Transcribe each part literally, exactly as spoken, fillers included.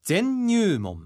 全入門。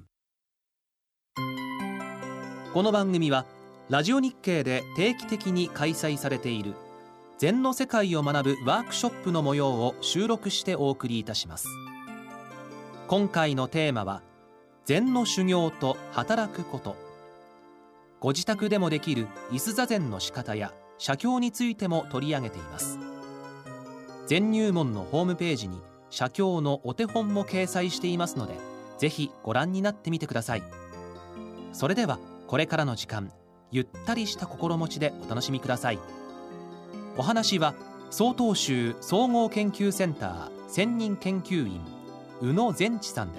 この番組はラジオ日経で定期的に開催されている禅の世界を学ぶワークショップの模様を収録してお送りいたします。今回のテーマは禅の修行と働くこと。ご自宅でもできる椅子座禅の仕方や写経についても取り上げています。全入門のホームページに写経のお手本も掲載していますので、ぜひご覧になってみてください。それではこれからの時間、ゆったりした心持ちでお楽しみください。お話は曹洞宗総合研究センター専任研究員宇野善知さんです。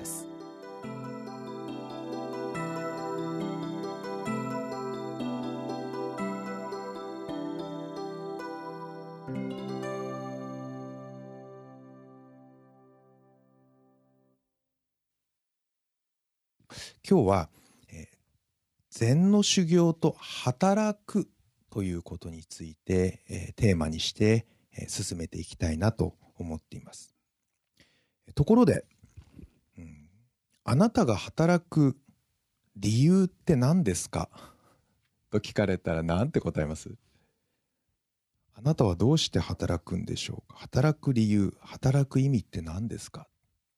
今日は、えー、禅の修行と働くということについて、えー、テーマにして、えー、進めていきたいなと思っています。ところで、うん、あなたが働く理由って何ですかと聞かれたら何て答えます？あなたはどうして働くんでしょうか？働く理由、働く意味って何ですか？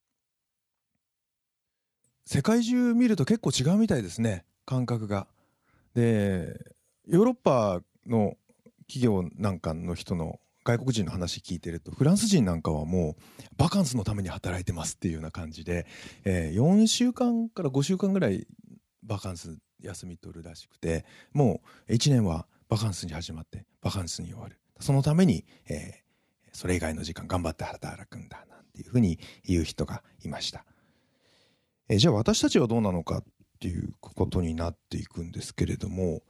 世界中見ると結構違うみたいですね、感覚が。で、ヨーロッパの企業なんかの人の外国人の話聞いてると、フランス人なんかはもうバカンスのために働いてますっていうような感じで、えー、よんしゅうかんからごしゅうかんぐらいバカンス休み取るらしくて、もういちねんはバカンスに始まってバカンスに終わる。そのために、えー、それ以外の時間頑張って働くんだなんていうふうに言う人がいました。えじゃあ私たちはどうなのかっていうことになっていくんですけれども、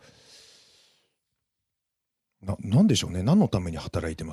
な、なんでしょうね。何のために働いてます？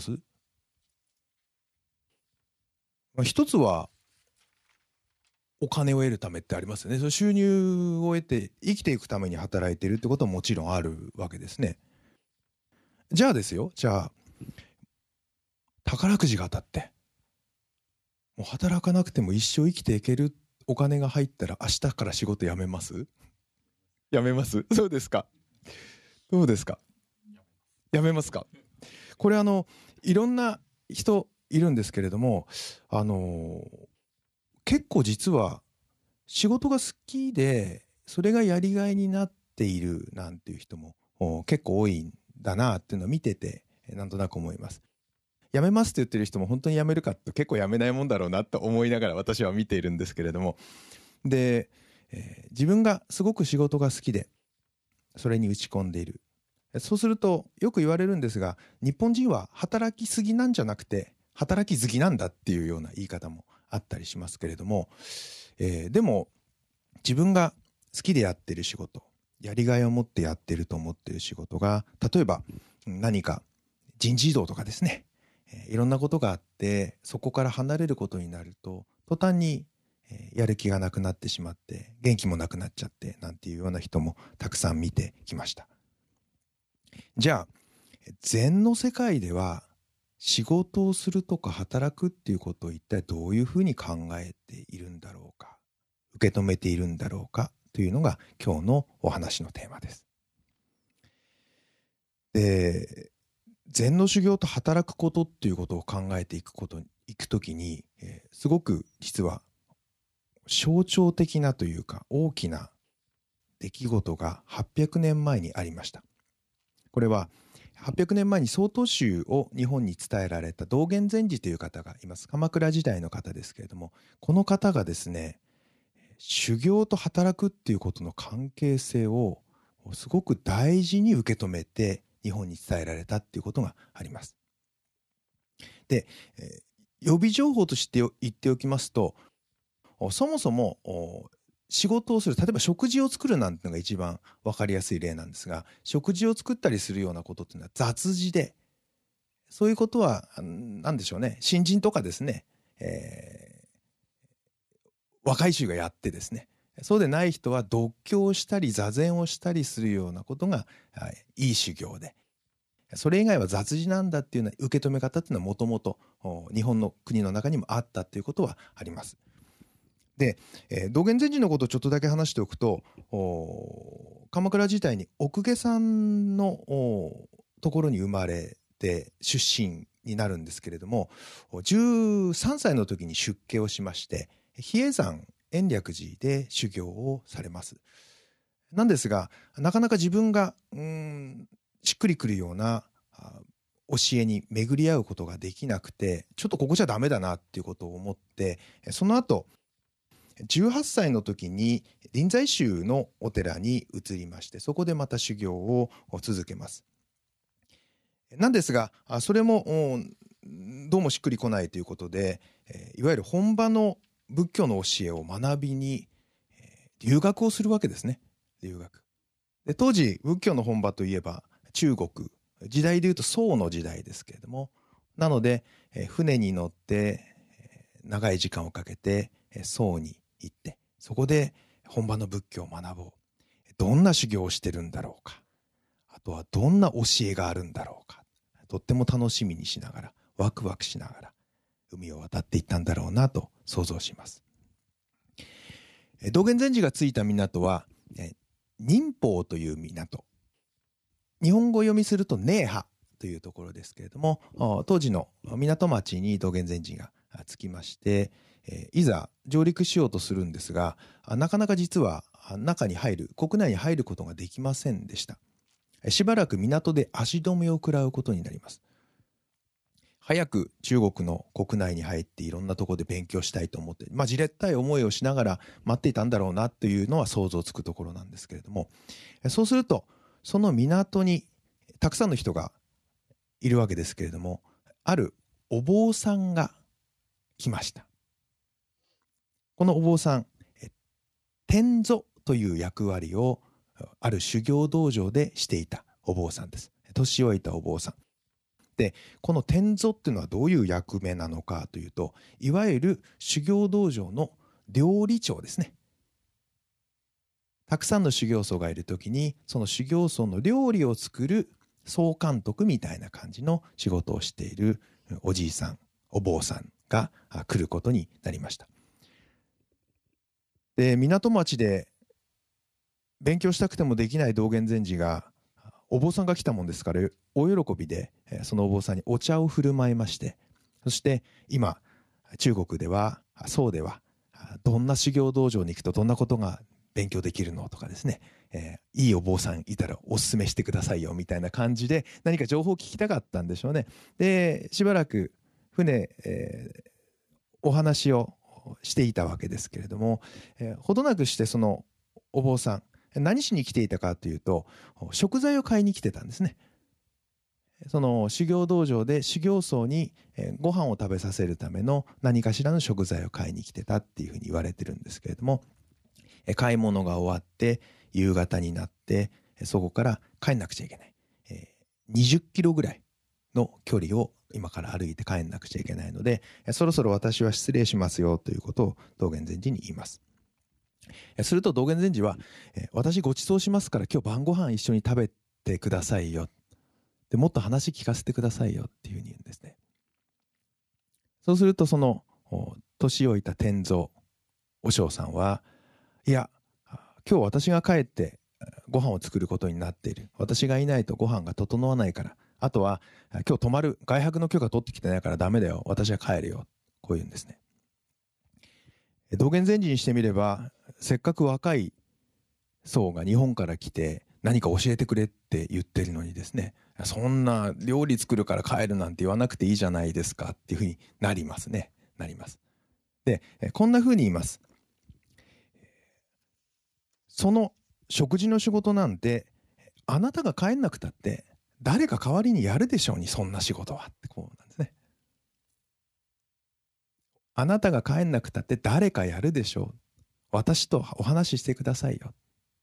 まあ、一つはお金を得るためってありますよね。その収入を得て生きていくために働いているってことはもちろんあるわけですね。じゃあですよ、じゃあ宝くじが当たってもう働かなくても一生生きていけるお金が入ったら明日から仕事辞めます？辞めます？そうですか。どうですか？辞めますか？これあのいろんな人いるんですけれども、あの結構実は仕事が好きでそれがやりがいになっているなんていう人も結構多いんだなっていうのを見ててなんとなく思います。辞めますって言ってる人も本当に辞めるかって結構辞めないもんだろうなと思いながら私は見ているんですけれども、で、えー、自分がすごく仕事が好きでそれに打ち込んでいる。そうするとよく言われるんですが、日本人は働きすぎなんじゃなくて働き好きなんだっていうような言い方もあったりしますけれども、えー、でも自分が好きでやってる仕事、やりがいを持ってやってると思ってる仕事が、例えば何か人事異動とかですね、えー、いろんなことがあってそこから離れることになると途端にやる気がなくなってしまって元気もなくなっちゃってなんていうような人もたくさん見てきました。じゃあ禅の世界では仕事をするとか働くっていうことを一体どういうふうに考えているんだろうか、受け止めているんだろうかというのが今日のお話のテーマです。で、禅の修行と働くことっていうことを考えていくことにいくときに、えー、すごく実は象徴的なというか大きな出来事がはっぴゃくねんまえにありました。これははっぴゃくねんまえに曹洞宗を日本に伝えられた道元禅師という方がいます。鎌倉時代の方ですけれども、この方がですね、修行と働くっていうことの関係性をすごく大事に受け止めて日本に伝えられたっていうことがあります。で、えー、予備情報として言っておきますと、そもそも仕事をする、例えば食事を作るなんてのが一番分かりやすい例なんですが、食事を作ったりするようなことっていうのは雑事で、そういうことは何でしょうね、新人とかですね、えー、若い衆がやってですね、そうでない人は読経をしたり座禅をしたりするようなことがいい修行で、それ以外は雑事なんだっていうような受け止め方っていうのはもともと日本の国の中にもあったっていうことはあります。 で、えー道元禅師のことをちょっとだけ話しておくと、お鎌倉時代に奥下さんのおところに生まれて出身になるんですけれども、じゅうさんさいの時に出家をしまして、比叡山延暦寺で修行をされます。なんですが、なかなか自分がうーんしっくりくるようなあ教えに巡り合うことができなくて、ちょっとここじゃダメだなっていうことを思って、その後じゅうはっさいの時に臨済宗のお寺に移りまして、そこでまた修行を続けます。なんですが、あそれもおどうもしっくりこないということで、えーいわゆる本場の仏教の教えを学びに、えー留学をするわけですね。留学で、当時仏教の本場といえば中国、時代でいうと宋の時代ですけれども、なので、えー船に乗って、えー長い時間をかけて、えー宋に行って、そこで本場の仏教を学ぼう。どんな修行をしてるんだろうか。あとはどんな教えがあるんだろうか。とっても楽しみにしながら、ワクワクしながら海を渡っていったんだろうなと想像します。え道元禅師が着いた港は、え寧波という港。日本語読みすると寧波というところですけれども、お当時の港町に道元禅師があ着きまして、えーいざ上陸しようとするんですが、あなかなか実はあ中に入る、国内に入ることができませんでした。えしばらく港で足止めを食らうことになります。早く中国の国内に入っていろんなところで勉強したいと思って、まあ、じれったい思いをしながら待っていたんだろうなというのは想像つくところなんですけれども、えそうするとその港にたくさんの人がいるわけですけれども、あるお坊さんが来ました。このお坊さん、え天祖という役割をある修行道場でしていたお坊さんです。年老いたお坊さんで、この天祖っていうのはどういう役目なのかというと、いわゆる修行道場の料理長ですね。たくさんの修行僧がいるときに、その修行僧の料理を作る総監督みたいな感じの仕事をしているおじいさん、お坊さんが来ることになりました。で、港町で勉強したくてもできない道元禅師が、お坊さんが来たもんですから大喜びで、そのお坊さんにお茶を振る舞いまして、そして今中国では宋ではどんな修行道場に行くとどんなことが勉強できるのとかですね、えー、いいお坊さんいたらおすすめしてくださいよみたいな感じで何か情報を聞きたかったんでしょうね。で、しばらく船、えー、お話をしていたわけですけれども、えー、ほどなくしてそのお坊さん何しに来ていたかというと、食材を買いに来てたんですね。その修行道場で修行僧にご飯を食べさせるための何かしらの食材を買いに来てたっていうふうに言われてるんですけれども、買い物が終わって夕方になってそこから帰んなくちゃいけない。にじゅっキロぐらいの距離を今から歩いて帰んなくちゃいけないので、そろそろ私は失礼しますよということを道元禅師に言います。すると道元禅師は、私ご馳走しますから今日晩ご飯一緒に食べてくださいよ。で、もっと話聞かせてくださいよっていうふうに言うんですね。そうするとその年老いた天蔵和尚さんは、いや、今日私が帰ってご飯を作ることになっている。私がいないとご飯が整わないから。あとは今日泊まる外泊の許可取ってきてないからダメだよ。私は帰るよ。こう言うんですね。道元禅師にしてみれば、せっかく若い僧が日本から来て何か教えてくれって言ってるのにですね、そんな料理作るから帰るなんて言わなくていいじゃないですかっていうふうになりますね。なります。で、こんなふうに言います。その食事の仕事なんてあなたが帰んなくたって誰か代わりにやるでしょうに、そんな仕事はってこうなんですね。あなたが帰んなくたって誰かやるでしょう。私とお話ししてくださいよ。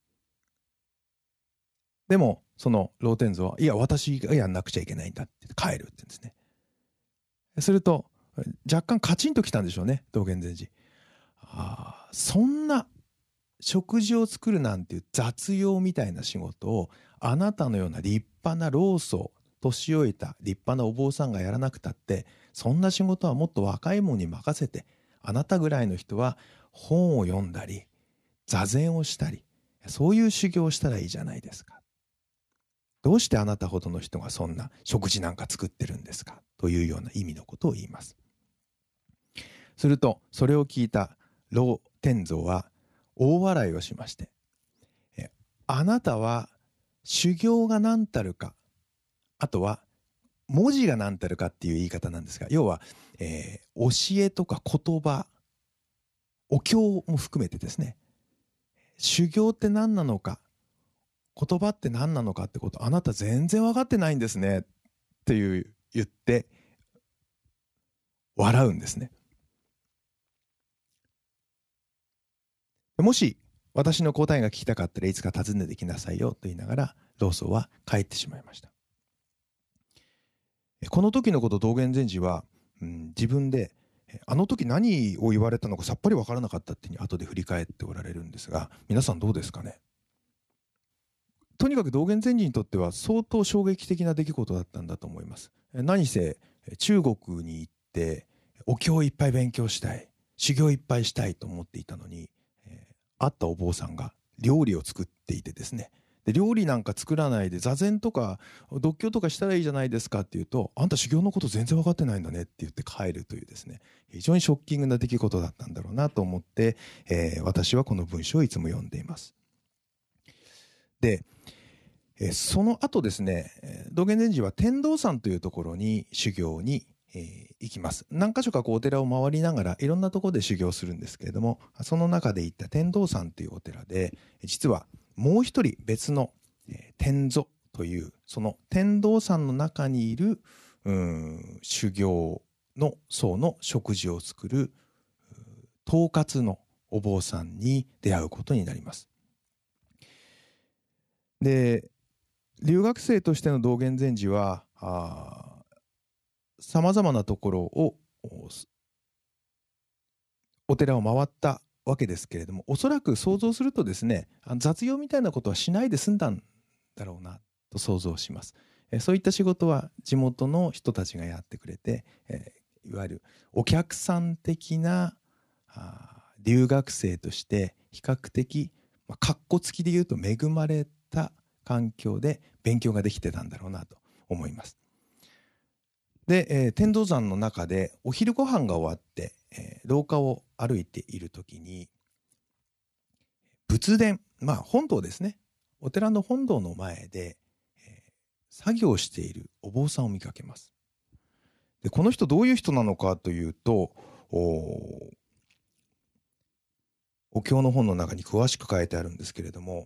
でもその老天祖は、いや私がやんなくちゃいけないんだって帰るって言うんですね。すると若干カチンときたんでしょうね、道元禅師。ああ、そんな食事を作るなんていう雑用みたいな仕事をあなたのような立派な老僧、年老いた立派なお坊さんがやらなくたって、そんな仕事はもっと若い者に任せて、あなたぐらいの人は本を読んだり座禅をしたり、そういう修行をしたらいいじゃないですか。どうしてあなたほどの人がそんな食事なんか作ってるんですか、というような意味のことを言います。するとそれを聞いた老天蔵は大笑いをしまして、えあなたは修行が何たるか、あとは文字が何たるかっていう言い方なんですが、要は、えー、教えとか言葉、お経も含めてですね、修行って何なのか、言葉って何なのかってこと、あなた全然分かってないんですねっていう言って笑うんですね。もし私の答えが聞きたかったらいつか訪ねてきなさいよと言いながら老僧は帰ってしまいました。この時のこと道元禅師は、うん、自分であの時何を言われたのかさっぱり分からなかったっていう後で振り返っておられるんですが、皆さんどうですかね。とにかく道元禅師にとっては相当衝撃的な出来事だったんだと思います。何せ中国に行ってお経をいっぱい勉強したい、修行いっぱいしたいと思っていたのに、えー、会ったお坊さんが料理を作っていてですね、で料理なんか作らないで座禅とか読経とかしたらいいじゃないですかって言うと、あんた修行のこと全然分かってないんだねって言って帰るというですね、非常にショッキングな出来事だったんだろうなと思って、えー、私はこの文章をいつも読んでいます。でその後ですね、道元禅師は天童山というところに修行に行きます。何か所かこうお寺を回りながらいろんなところで修行するんですけれども、その中で行った天童山というお寺で、実はもう一人別の天祖というその天童山の中にいる修行の僧の食事を作る統括のお坊さんに出会うことになります。で留学生としての道元禅師はさまざまなところをお寺を回ったわけですけれども、おそらく想像するとですね、雑用みたいなことはしないで済んだんだろうなと想像します。そういった仕事は地元の人たちがやってくれて、いわゆるお客さん的な留学生として比較的かっこつきで言うと恵まれた環境で勉強ができてたんだろうなと思います。で、えー、天童山の中でお昼ご飯が終わって、えー、廊下を歩いている時に仏殿、まあ本堂ですね、お寺の本堂の前で、えー、作業しているお坊さんを見かけます。でこの人どういう人なのかというと、おお経の本の中に詳しく書いてあるんですけれども、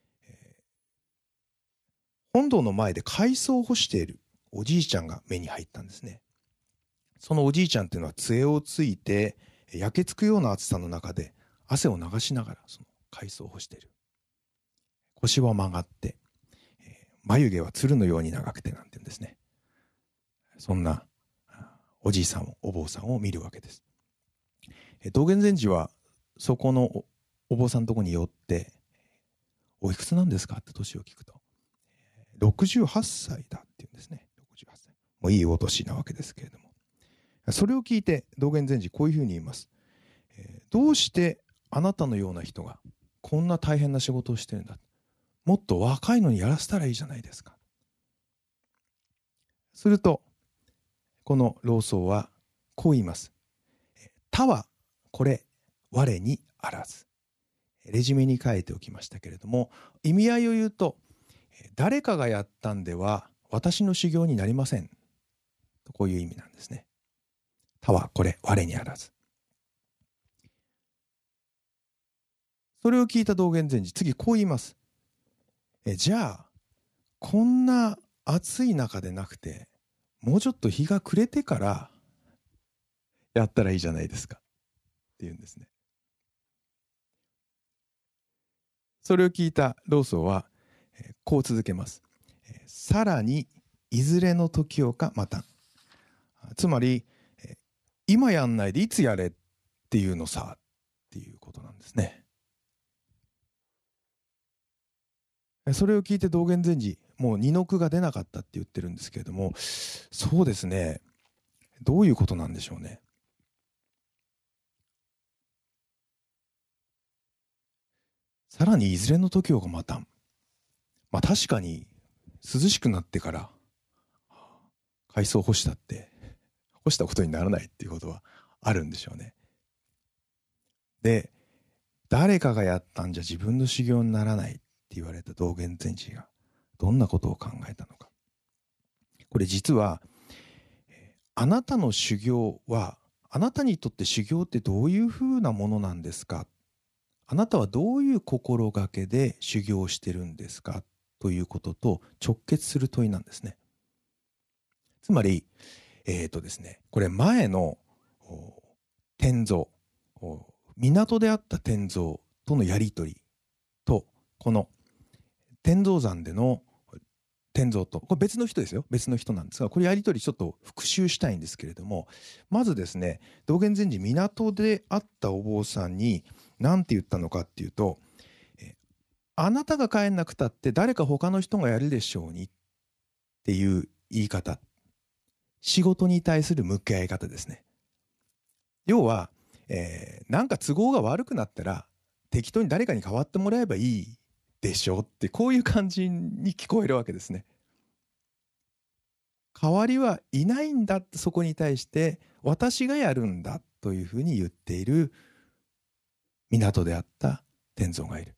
本堂の前で海藻を干しているおじいちゃんが目に入ったんですね。そのおじいちゃんっていうのは杖をついて焼けつくような暑さの中で汗を流しながらその海藻を干している。腰は曲がって、眉毛は鶴のように長くてなんていうんですね。そんなおじいさんをお坊さんを見るわけです。道元禅師はそこのお坊さんのところに寄って「おいくつなんですか?」って年を聞くとろくじゅうはっさいだって言うんですね。ろくじゅうはっさい、もういいお年なわけですけれども、それを聞いて道元禅師こういうふうに言います。どうしてあなたのような人がこんな大変な仕事をしてるんだ、もっと若いのにやらせたらいいじゃないですか。するとこの老僧はこう言います。他はこれ我にあらず。レジュメに書いておきましたけれども、意味合いを言うと、誰かがやったんでは私の修行になりませんと、こういう意味なんですね。他はこれ我にあらず。それを聞いた道元禅師、次こう言います。えじゃあこんな暑い中でなくてもうちょっと日が暮れてからやったらいいじゃないですかって言うんですね。それを聞いた老僧はこう続けます。さらにいずれの時をかまた、つまり今やんないでいつやれっていうのさっていうことなんですね。それを聞いて道元禅師、もう二の句が出なかったって言ってるんですけれども、そうですね、どういうことなんでしょうね。 さらにいずれの時をが待たん。まあ確かに涼しくなってから海藻を干したって干したことにならないっていうことはあるんでしょうね。で、誰かがやったんじゃ自分の修行にならないって言われた道元禅師がどんなことを考えたのか。これ実は、あなたの修行は、あなたにとって修行ってどういうふうなものなんですか、あなたはどういう心がけで修行をしてるんですかということと直結する問いなんですね。つまり、えっとですね、これ前の天蔵、港であった天蔵とのやりとりと、この天蔵山での天蔵と、これ別の人ですよ。別の人なんですが、これやりとりちょっと復習したいんですけれども、まずですね、道元禅師、港で会ったお坊さんに何て言ったのかっていうと、えあなたが帰んなくたって誰か他の人がやるでしょうにっていう言い方。仕事に対する向き合い方ですね。要は、えー、なんか都合が悪くなったら適当に誰かに代わってもらえばいいでしょって、こういう感じに聞こえるわけですね。代わりはいないんだって、そこに対して私がやるんだというふうに言っている港であった天蔵がいる。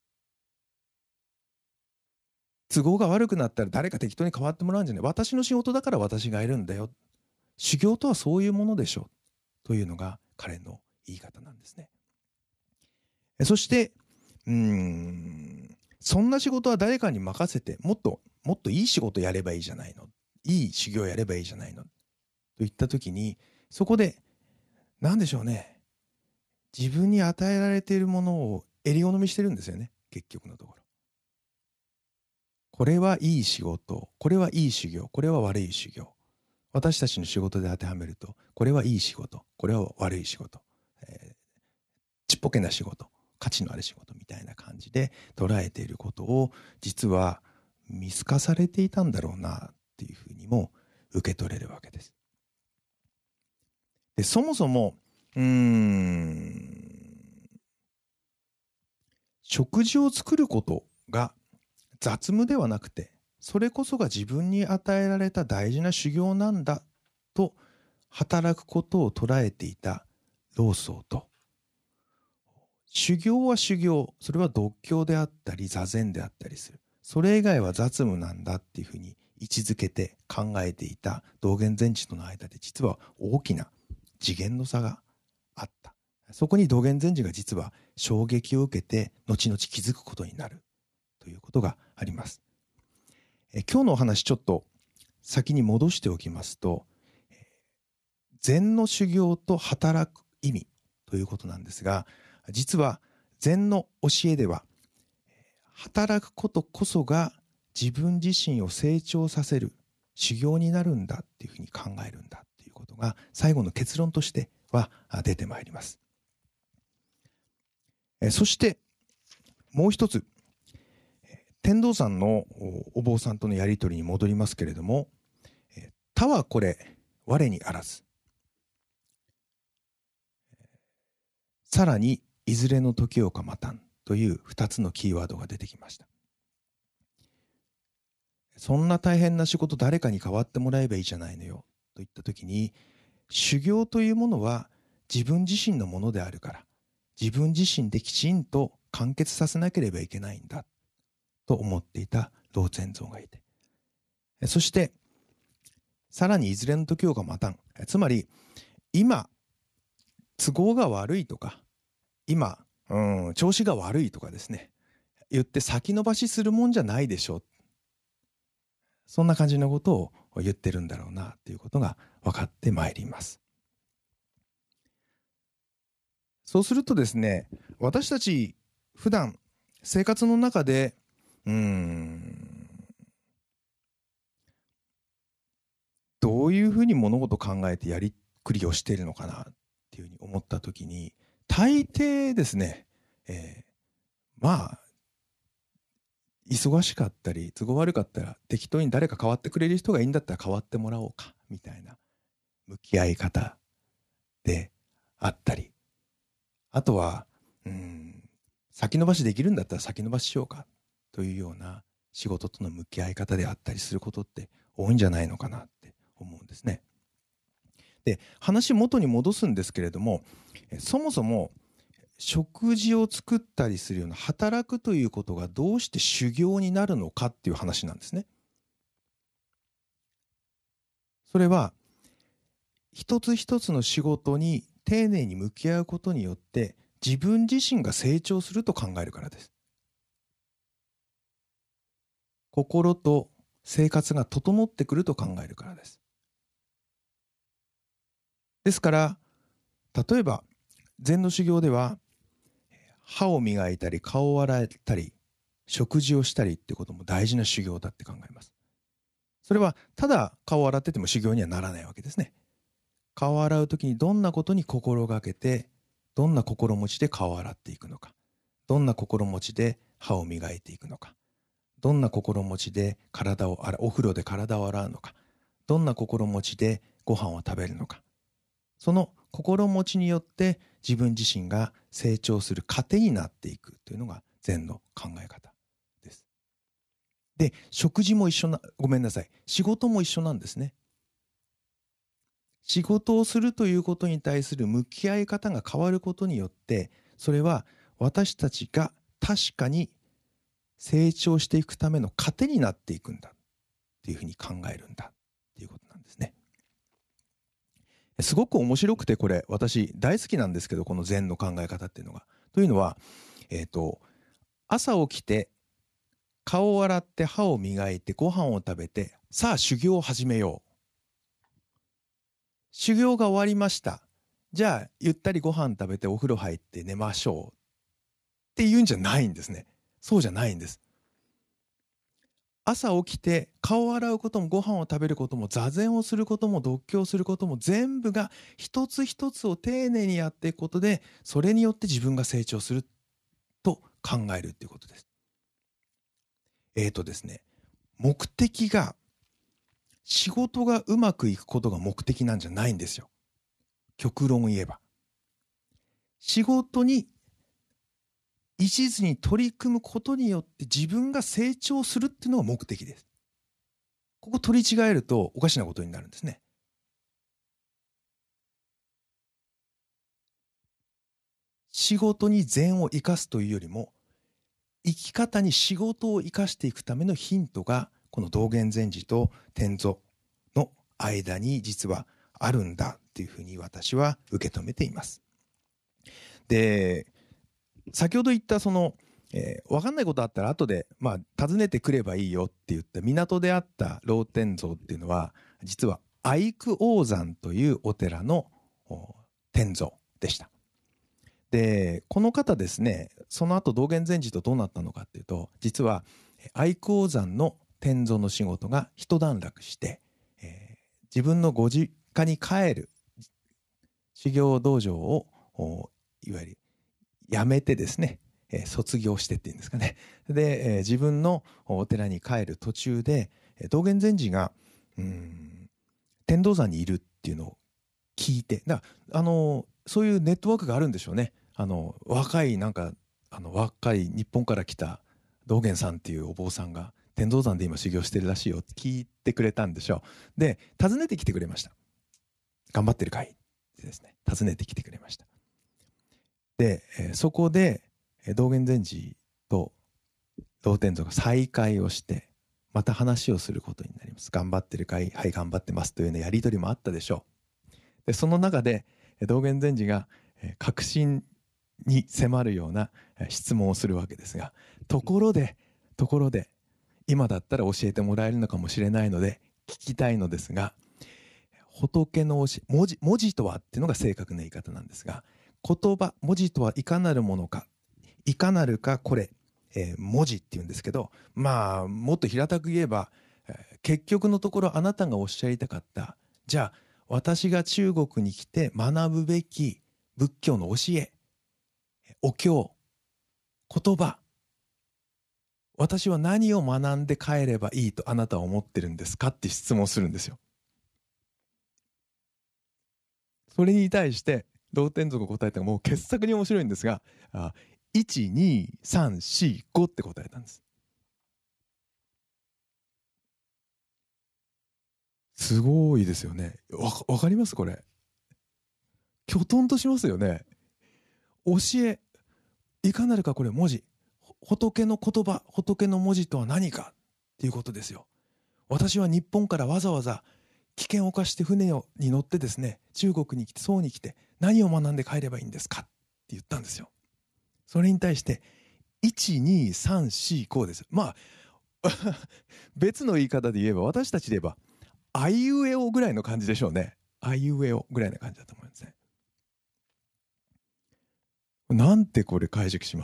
都合が悪くなったら誰か適当に代わってもらうんじゃない。私の仕事だから私がいるんだよ。修行とはそういうものでしょうというのが彼の言い方なんですね。そしてうーんそんな仕事は誰かに任せて、もっともっといい仕事やればいいじゃないの、いい修行やればいいじゃないのといった時に、そこで何でしょうね、自分に与えられているものを襟好みしてるんですよね、結局のところ。これはいい仕事、これはいい修行、これは悪い修行。私たちの仕事で当てはめると、これはいい仕事、これは悪い仕事、えー、ちっぽけな仕事、価値のある仕事みたいな感じで捉えていることを、実は見透かされていたんだろうなっていうふうにも受け取れるわけです。で、そもそもうーん食事を作ることが雑務ではなくて、それこそが自分に与えられた大事な修行なんだと働くことを捉えていた老僧と、修行は修行、それは独協であったり座禅であったりする、それ以外は雑務なんだっていうふうに位置づけて考えていた道元禅師との間で、実は大きな次元の差があった。そこに道元禅師が実は衝撃を受けて後々気づくことになるということがあります。え今日のお話ちょっと先に戻しておきますと、禅の修行と働く意味ということなんですが、実は禅の教えでは働くことこそが自分自身を成長させる修行になるんだっていうふうに考えるんだっていうことが最後の結論としては出てまいります。そしてもう一つ、天童山のお坊さんとのやり取りに戻りますけれども、他はこれ我にあらず、さらにいずれの時をか待たんというふたつのキーワードが出てきました。そんな大変な仕事誰かに代わってもらえばいいじゃないのよといった時に、修行というものは自分自身のものであるから、自分自身できちんと完結させなければいけないんだと思っていた老禅蔵がいて、そしてさらにいずれの時をか待たん、つまり今都合が悪いとか、今うん調子が悪いとかですね、言って先延ばしするもんじゃないでしょ、そんな感じのことを言ってるんだろうなということが分かってまいります。そうするとですね、私たち普段生活の中でうーんどういうふうに物事を考えてやりくりをしているのかなっていうふうに思ったときに、大抵ですね、えー、まあ忙しかったり都合悪かったら適当に誰か代わってくれる人がいいんだったら代わってもらおうかみたいな向き合い方であったり、あとはうーん先延ばしできるんだったら先延ばししようかというような仕事との向き合い方であったりすることって多いんじゃないのかなって思うんですね。で、話元に戻すんですけれども、そもそも食事を作ったりするような働くということがどうして修行になるのかっていう話なんですね。それは一つ一つの仕事に丁寧に向き合うことによって自分自身が成長すると考えるからです。心と生活が整ってくると考えるからです。ですから例えば禅の修行では歯を磨いたり顔を洗ったり食事をしたりってことも大事な修行だって考えます。それはただ顔を洗ってても修行にはならないわけですね。顔を洗うときにどんなことに心がけて、どんな心持ちで顔を洗っていくのか、どんな心持ちで歯を磨いていくのか、どんな心持ちで体を洗う、お風呂で体を洗うのか、どんな心持ちでご飯を食べるのか、その心持ちによって自分自身が成長する糧になっていくというのが禅の考え方です。で、食事も一緒な、ごめんなさい、仕事も一緒なんですね。仕事をするということに対する向き合い方が変わることによって、それは私たちが確かに成長していくための糧になっていくんだっていうふうに考えるんだっていうことなんですね。すごく面白くて、これ私大好きなんですけど、この禅の考え方っていうのが。というのは、えっと、朝起きて顔を洗って歯を磨いてご飯を食べて、さあ修行を始めよう。修行が終わりました。じゃあゆったりご飯食べてお風呂入って寝ましょうっていうんじゃないんですね。そうじゃないんです。朝起きて顔を洗うこともご飯を食べることも座禅をすることも読経することも全部が一つ一つを丁寧にやっていくことで、それによって自分が成長すると考えるっていうことです。えーとですね、目的が仕事がうまくいくことが目的なんじゃないんですよ。極論言えば。仕事に一途に取り組むことによって自分が成長するっていうのが目的です。ここ取り違えるとおかしなことになるんですね。仕事に禅を生かすというよりも、生き方に仕事を生かしていくためのヒントがこの道元禅師と天蔵の間に実はあるんだっていうふうに私は受け止めています。で、先ほど言ったその、えー、分かんないことあったら後で、まあ、訪ねてくればいいよって言った港であった老天蔵っていうのは、実は愛久王山というお寺の天蔵でした。で、この方ですね、その後道元禅師とどうなったのかっていうと、実は愛久王山の天蔵の仕事が一段落して、えー、自分のご実家に帰る修行道場をいわゆる辞めてですね、えー、卒業してっていうんですかね。で、えー、自分のお寺に帰る途中で道元禅師がうーん天道山にいるっていうのを聞いて、だあのそういうネットワークがあるんでしょうね。あの若いなんかあの若い日本から来た道元さんっていうお坊さんが天道山で今修行してるらしいよって聞いてくれたんでしょう。で、訪ねてきてくれました。頑張ってるかいってですね、訪ねてきてくれました。で、えー、そこで道元禅師と道天蔵が再会をしてまた話をすることになります。頑張ってるかい、はい頑張ってますというようなやり取りもあったでしょう。でその中で道元禅師が確信に迫るような質問をするわけですが、ところでところで今だったら教えてもらえるのかもしれないので聞きたいのですが、仏の教え、文字、文字とはっていうのが正確な言い方なんですが、言葉、文字とはいかなるものか、いかなるかこれ、えー、文字っていうんですけど、まあもっと平たく言えば、えー、結局のところあなたがおっしゃりたかった、じゃあ私が中国に来て学ぶべき仏教の教え、お経、言葉、私は何を学んで帰ればいいとあなたは思ってるんですかって質問するんですよ。それに対して道天蔵が答えたのがもう傑作に面白いんですが、あいち、に、さん、よん、ごって答えたんです。すごいですよね。わ、わかりますこれ。きょとんとしますよね。教え、いかなるかこれ文字。仏の言葉、仏の文字とは何かっていうことですよ。私は日本からわざわざ危険を冒して船をに乗ってですね、中国に来て、宋に来て、何を学んで帰ればいいんですかって言ったんですよ。それに対して、いち、に、さん、よん、ごです。まあ、別の言い方で言えば、私たちで言えば、あいうえおぐらいの感じでしょうね。あいうえおぐらいな感じだと思いますね。なんてこれ解釈します？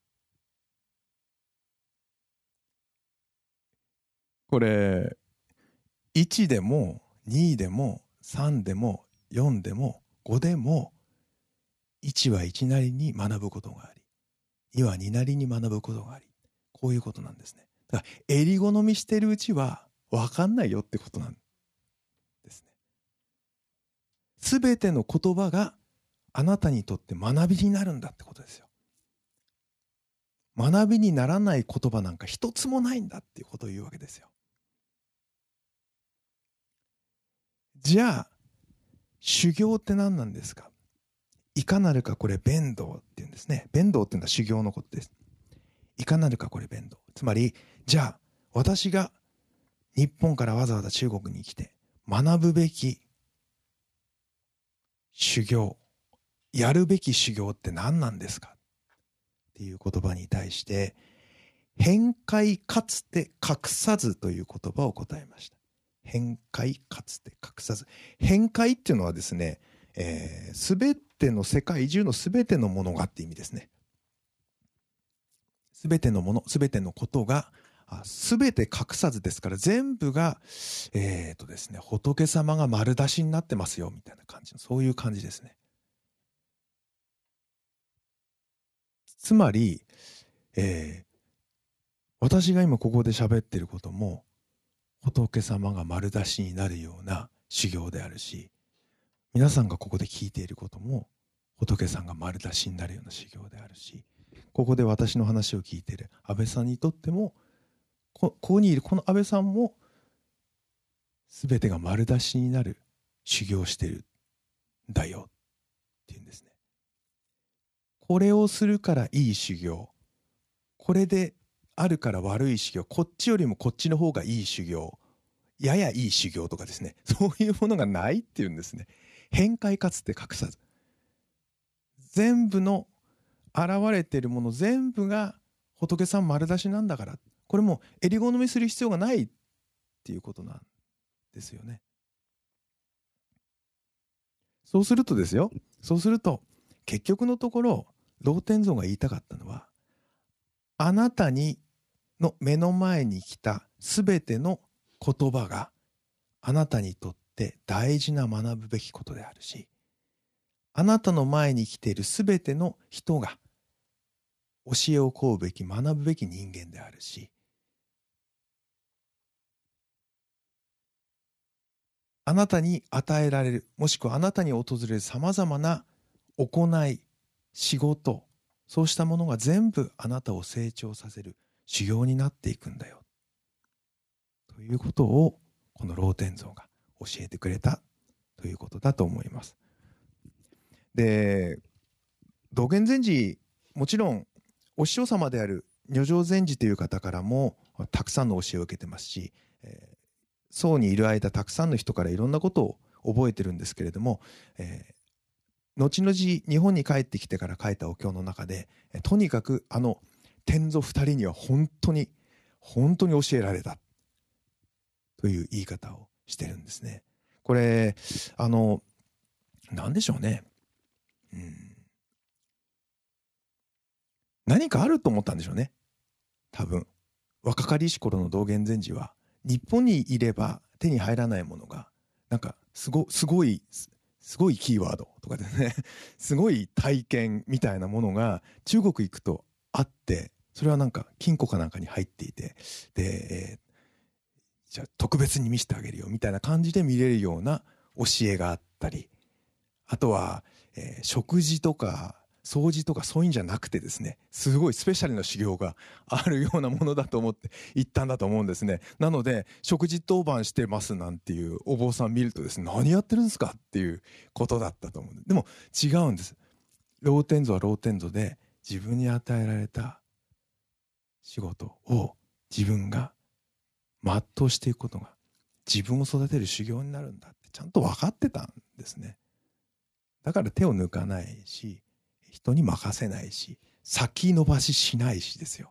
これ、いちでもにでもさんでもよんでもごでも、いちはいちなりに学ぶことがあり、にはになりに学ぶことがあり、こういうことなんですね。だから、襟好みしてるうちは分かんないよってことなんですね。すべての言葉があなたにとって学びになるんだってことですよ。学びにならない言葉なんか一つもないんだっていうことを言うわけですよ。じゃあ、修行って何なんですか？いかなるかこれ弁道っていうんですね。弁道っていうのは修行のことです。いかなるかこれ弁道。つまり、じゃあ、私が日本からわざわざ中国に来て学ぶべき修行、やるべき修行って何なんですかっていう言葉に対して、変界かつて隠さずという言葉を答えました。変界かつて隠さず。変界っていうのはですね、えー、すべての世界中のすべてのものがって意味ですね。すべてのもの、すべてのことが、すべて隠さずですから、全部が、えっとですね、仏様が丸出しになってますよ、みたいな感じの、そういう感じですね。つまり、えー、私が今ここで喋ってることも、仏様が丸出しになるような修行であるし、皆さんがここで聞いていることも、仏さんが丸出しになるような修行であるし、ここで私の話を聞いている安倍さんにとっても、こ, ここにいるこの安倍さんも、すべてが丸出しになる修行をしてるんだよっていうんですね。これをするからいい修行、これであるから悪い修行、こっちよりもこっちの方がいい修行、ややいい修行とかですね、そういうものがないっていうんですね。変界かつて隠さず。全部の現れているもの全部が仏さん丸出しなんだから、これも襟好みする必要がないっていうことなんですよね。そうするとですよ、そうすると結局のところ、老天蔵が言いたかったのは、あなたにの目の前に来たすべての言葉があなたにとって大事な学ぶべきことであるし、あなたの前に来ているすべての人が教えを請うべき学ぶべき人間であるし、あなたに与えられる、もしくはあなたに訪れるさまざまな行い、仕事、そうしたものが全部あなたを成長させる修行になっていくんだよ。ということをこの老天蔵が教えてくれたということだと思います。で、道元禅師、もちろんお師匠様である如常禅師という方からもたくさんの教えを受けてますし、えー宋にいる間たくさんの人からいろんなことを覚えてるんですけれども、えー、後々日本に帰ってきてから書いたお経の中で、とにかくあの天祖二人には本当に本当に教えられたという言い方をしてるんですね。これあの何でしょうね、うん、何かあると思ったんでしょうね。多分若かりし頃の道元禅師は日本にいれば手に入らないものがなんかすご、すごいすごいキーワードとかですねすごい体験みたいなものが中国行くとあって、それはなんか金庫かなんかに入っていて、で、えー、じゃあ特別に見せてあげるよみたいな感じで見れるような教えがあったり、あとは、えー、食事とか掃除とかそういうんじゃなくてですね、すごいスペシャルな修行があるようなものだと思って行ったんだと思うんですね。なので食事当番してますなんていうお坊さん見るとですね、何やってるんですかっていうことだったと思う。でも違うんです。老天祖は老天祖で、自分に与えられた仕事を自分が全うしていくことが自分を育てる修行になるんだってちゃんと分かってたんですね。だから手を抜かないし、人に任せないし、先延ばししないしですよ。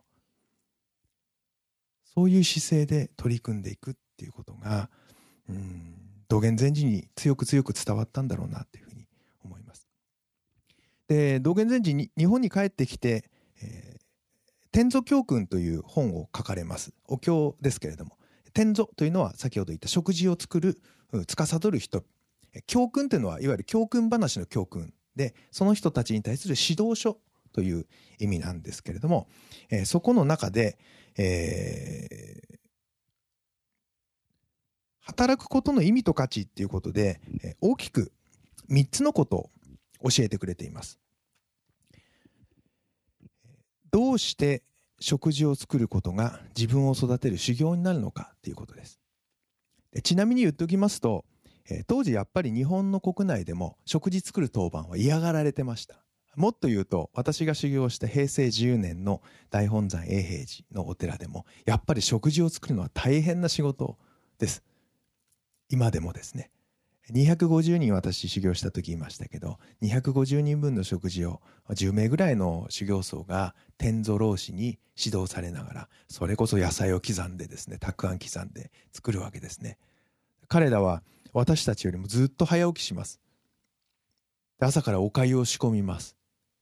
そういう姿勢で取り組んでいくっていうことが、うん、道元禅師に強く強く伝わったんだろうなっていうふうに思います。で、道元禅師に日本に帰ってきて、えー、天祖教訓という本を書かれます。お経ですけれども、天祖というのは先ほど言った食事を作る、司る人。教訓というのはいわゆる教訓話の教訓で、その人たちに対する指導書という意味なんですけれども、えー、そこの中で、えー、働くことの意味と価値っていうことで、えー、大きくみっつのことを教えてくれています。どうして食事を作ることが自分を育てる修行になるのかっていうことです。で、ちなみに言っておきますと、えー、当時やっぱり日本の国内でも食事作る当番は嫌がられてました。もっと言うと、私が修行したへいせいじゅうねんの大本山永平寺のお寺でもやっぱり食事を作るのは大変な仕事です。今でもですね、にひゃくごじゅうにん私修行した時言いましたけど、にひゃくごじゅうにんぶんの食事をじゅうめいぐらいの修行僧が天祖老師に指導されながら、それこそ野菜を刻んでですね、たくあん刻んで作るわけですね。彼らは私たちよりもずっと早起きします。朝からお粥を仕込みます。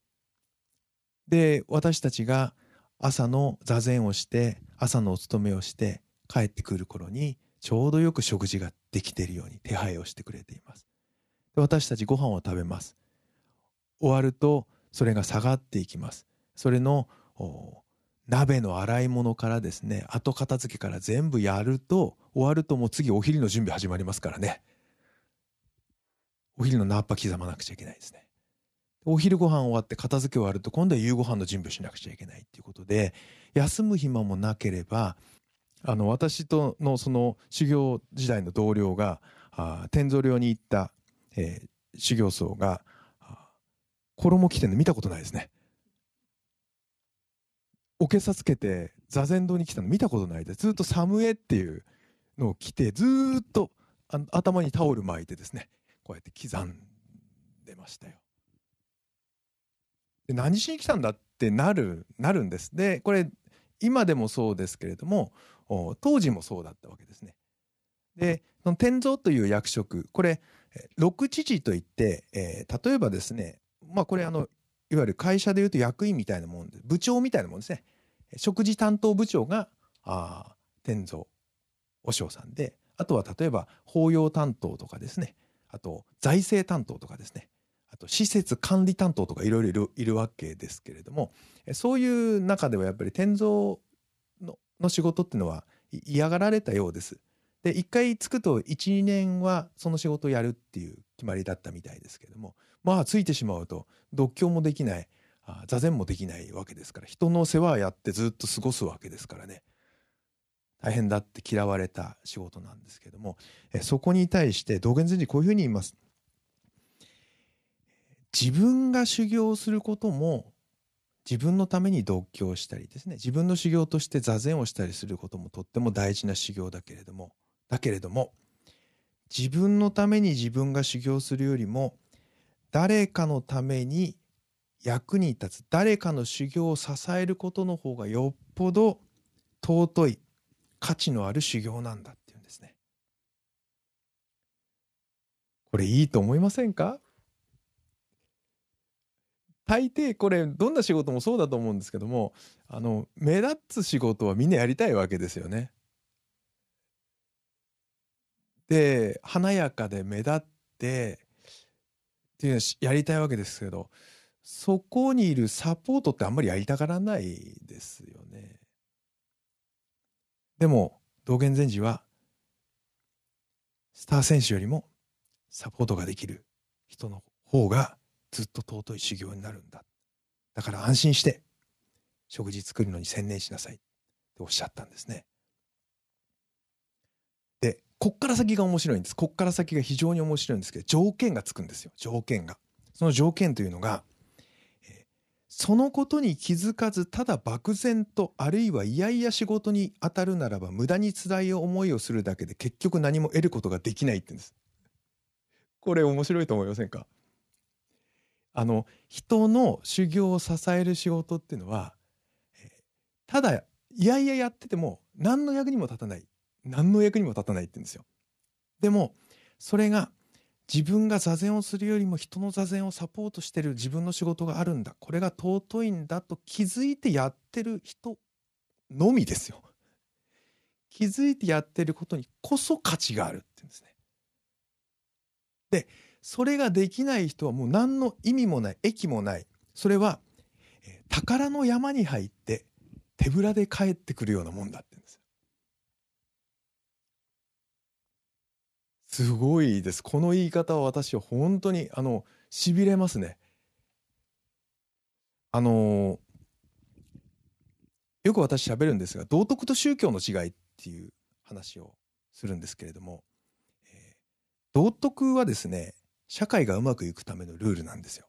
で、私たちが朝の座禅をして朝のお勤めをして帰ってくる頃にちょうどよく食事ができているように手配をしてくれています。で、私たちご飯を食べます。終わるとそれが下がっていきます。それの鍋の洗い物からですね、後片付けから全部やると、終わるともう次お昼の準備始まりますからね。お昼のナッパ刻まなくちゃいけないですね。お昼ご飯終わって片付け終わると今度は夕ご飯の準備をしなくちゃいけないっていうことで、休む暇もなければ、あの私とのその修行時代の同僚があ天蔵寮に行った、えー、修行僧が衣着てるの見たことないですね。おけさつけて座禅堂に来たの見たことないです。ずっとサムエっていうのを着て、ずっとあ頭にタオル巻いてですね、こうやって刻んでましたよ。で、何しに来たんだってなるなるんです。で、これ今でもそうですけれども、当時もそうだったわけですね。で、その天蔵という役職、これ六知事といって、えー、例えばですね、まあこれあのいわゆる会社でいうと役員みたいなもんで、部長みたいなもんですね。食事担当部長があ天蔵和尚さんで、あとは例えば法要担当とかですね、あと財政担当とかですね、あと施設管理担当とかいろいろいるわけですけれども、そういう中ではやっぱり天蔵 の, の仕事っていうのは嫌がられたようです。で、一回つくといち、にねんはその仕事をやるっていう決まりだったみたいですけれども、まあついてしまうと読経もできない、あ座禅もできないわけですから、人の世話をやってずっと過ごすわけですからね、大変だって嫌われた仕事なんですけども、えそこに対して道元禅師こういうふうに言います。自分が修行することも、自分のために読経したりですね、自分の修行として座禅をしたりすることもとっても大事な修行だけれども、だけれども自分のために自分が修行するよりも、誰かのために役に立つ、誰かの修行を支えることの方がよっぽど尊い価値のある修行なんだっていうんですね。これいいと思いませんか？大抵これどんな仕事もそうだと思うんですけども、あの目立つ仕事はみんなやりたいわけですよね。で、華やかで目立ってっていうのをやりたいわけですけど、そこにいるサポートってあんまりやりたがらないですよね。でも道元禅師はスター選手よりもサポートができる人の方がずっと尊い修行になるんだ。 だから安心して食事作るのに専念しなさいっておっしゃったんですね。で、こっから先が面白いんです。こっから先が非常に面白いんですけど、条件がつくんですよ。条件が。その条件というのが、えーそのことに気づかず、ただ漠然と、あるいはいやいや仕事に当たるならば、無駄に辛い思いをするだけで結局何も得ることができないって言うんです。これ面白いと思いませんか？あの、人の修行を支える仕事っていうのは、えーただ、いやいややってても、何の役にも立たない。何の役にも立たないって言うんですよ。でも、それが、自分が座禅をするよりも人の座禅をサポートしてる自分の仕事があるんだ。これが尊いんだと気づいてやってる人のみですよ。気づいてやってることにこそ価値があるって言うんですね。で、それができない人はもう何の意味もない、益もない。それは、えー宝の山に入って手ぶらで帰ってくるようなもんだって言うんですよ。すごいです。この言い方は私は本当に、あの、痺れますね。あのーよく私喋るんですが、道徳と宗教の違いっていう話をするんですけれども、えー道徳はですね、社会がうまくいくためのルールなんですよ。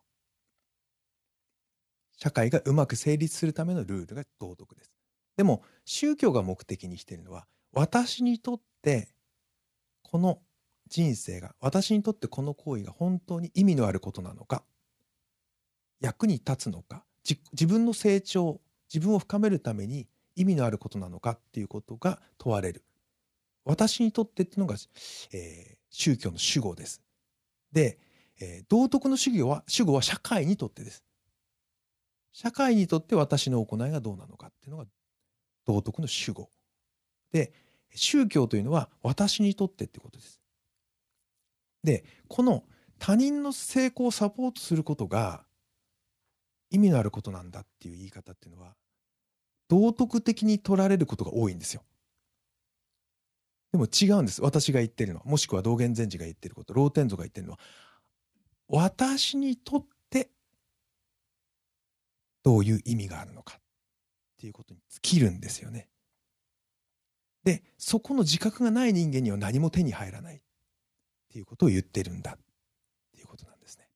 社会がうまく成立するためのルールが道徳です。でも、宗教が目的にしているのは、私にとってこの人生が、私にとってこの行為が本当に意味のあることなのか、役に立つのか、じ自分の成長、自分を深めるために意味のあることなのかっていうことが問われる。私にとってっていうのが、えー宗教の主語です。で、えー道徳の主語は、主語は社会にとってです。社会にとって私の行いがどうなのかっていうのが道徳の主語。で、宗教というのは私にとってってことです。で、この他人の成功をサポートすることが意味のあることなんだっていう言い方っていうのは、道徳的に取られることが多いんですよ。でも違うんです。私が言ってるのは、もしくは道元禅師が言ってること、老天祖が言ってるのは、私にとってどういう意味があるのかっていうことに尽きるんですよね。で、そこの自覚がない人間には何も手に入らないっていうことを言ってるんだっていうことなんですね。